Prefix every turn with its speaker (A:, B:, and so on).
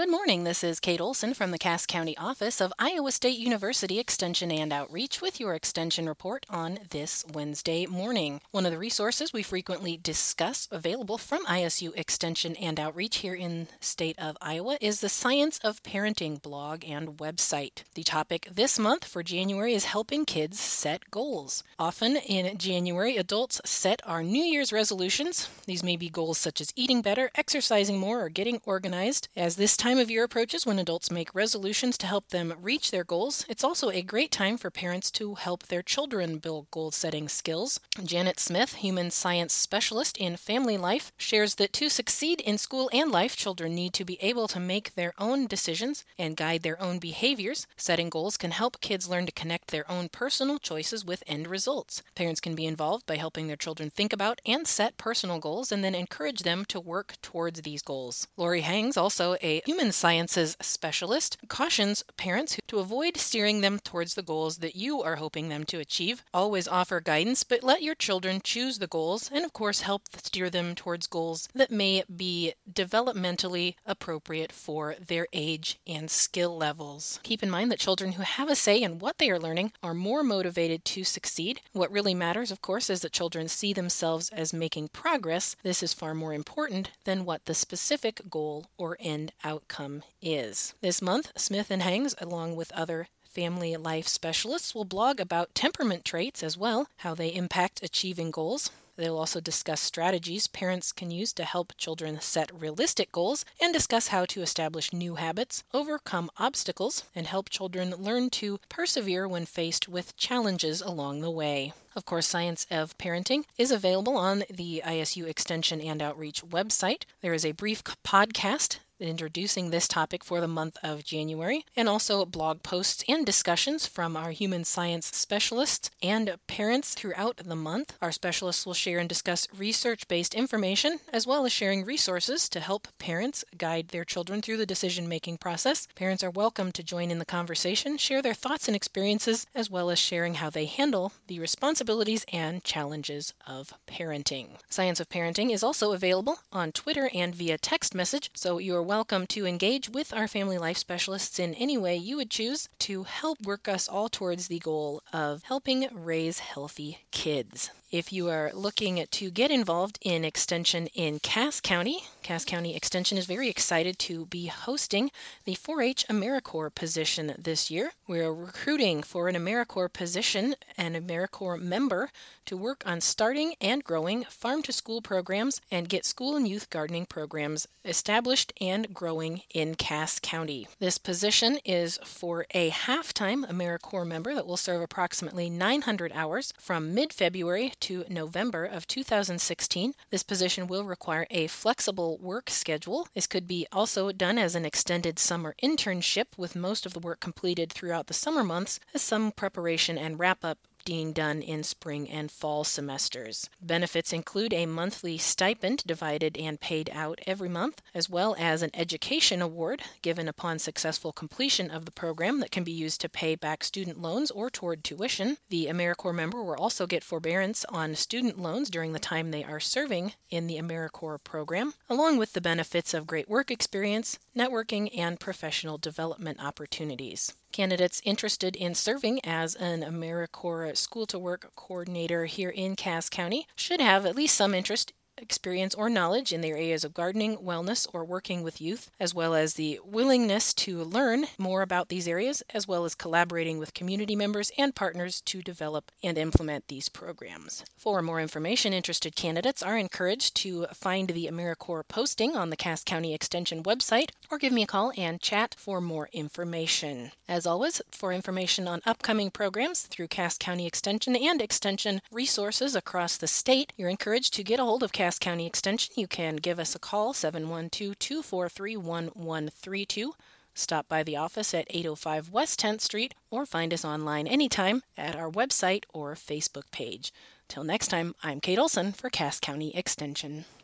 A: Good morning. This is Kate Olson from the Cass County office of Iowa State University Extension and Outreach with your Extension report on this Wednesday morning. One of the resources we frequently discuss available from ISU Extension and Outreach here in the state of Iowa is the Science of Parenting blog and website. The topic this month for January is helping kids set goals. Often in January, adults set our New Year's resolutions. These may be goals such as eating better, exercising more, or getting organized. As this time of year approaches when adults make resolutions to help them reach their goals, it's also a great time for parents to help their children build goal-setting skills. Janet Smith, human science specialist in family life, shares that to succeed in school and life, children need to be able to make their own decisions and guide their own behaviors. Setting goals can help kids learn to connect their own personal choices with end results. Parents can be involved by helping their children think about and set personal goals and then encourage them to work towards these goals. Lori Hangs, also a human sciences specialist, cautions parents to avoid steering them towards the goals that you are hoping them to achieve. Always offer guidance, but let your children choose the goals and, of course, help steer them towards goals that may be developmentally appropriate for their age and skill levels. Keep in mind that children who have a say in what they are learning are more motivated to succeed. What really matters, of course, is that children see themselves as making progress. This is far more important than what the specific goal or end outcome is. This month, Smith and Hangs, along with other family life specialists, will blog about temperament traits as well, how they impact achieving goals. They'll also discuss strategies parents can use to help children set realistic goals and discuss how to establish new habits, overcome obstacles, and help children learn to persevere when faced with challenges along the way. Of course, Science of Parenting is available on the ISU Extension and Outreach website. There is a brief podcast introducing this topic for the month of January, and also blog posts and discussions from our human science specialists and parents throughout the month. Our specialists will share and discuss research-based information, as well as sharing resources to help parents guide their children through the decision-making process. Parents are welcome to join in the conversation, share their thoughts and experiences, as well as sharing how they handle the responsibilities and challenges of parenting. Science of Parenting is also available on Twitter and via text message, so you are welcome to engage with our family life specialists in any way you would choose to help work us all towards the goal of helping raise healthy kids. If you are looking to get involved in Extension in Cass County Extension is very excited to be hosting the 4-H AmeriCorps position this year. We are recruiting for an AmeriCorps position, an AmeriCorps member, to work on starting and growing farm-to-school programs and get school and youth gardening programs established and growing in Cass County. This position is for a half-time AmeriCorps member that will serve approximately 900 hours from mid-February to November of 2016. This position will require a flexible work schedule. This could be also done as an extended summer internship, with most of the work completed throughout the summer months, as some preparation and wrap-up being done in spring and fall semesters. Benefits include a monthly stipend divided and paid out every month, as well as an education award given upon successful completion of the program that can be used to pay back student loans or toward tuition. The AmeriCorps member will also get forbearance on student loans during the time they are serving in the AmeriCorps program, along with the benefits of great work experience, networking, and professional development opportunities. Candidates interested in serving as an AmeriCorps School-to-Work coordinator here in Cass County should have at least some interest, experience, or knowledge in the areas of gardening, wellness, or working with youth, as well as the willingness to learn more about these areas, as well as collaborating with community members and partners to develop and implement these programs. For more information, interested candidates are encouraged to find the AmeriCorps posting on the Cass County Extension website or give me a call and chat for more information. As always, for information on upcoming programs through Cass County Extension and Extension resources across the state, you're encouraged to get a hold of Cass County Extension. You can give us a call, 712-243-1132. Stop by the office at 805 West 10th Street or find us online anytime at our website or Facebook page. Till next time, I'm Kate Olson for Cass County Extension.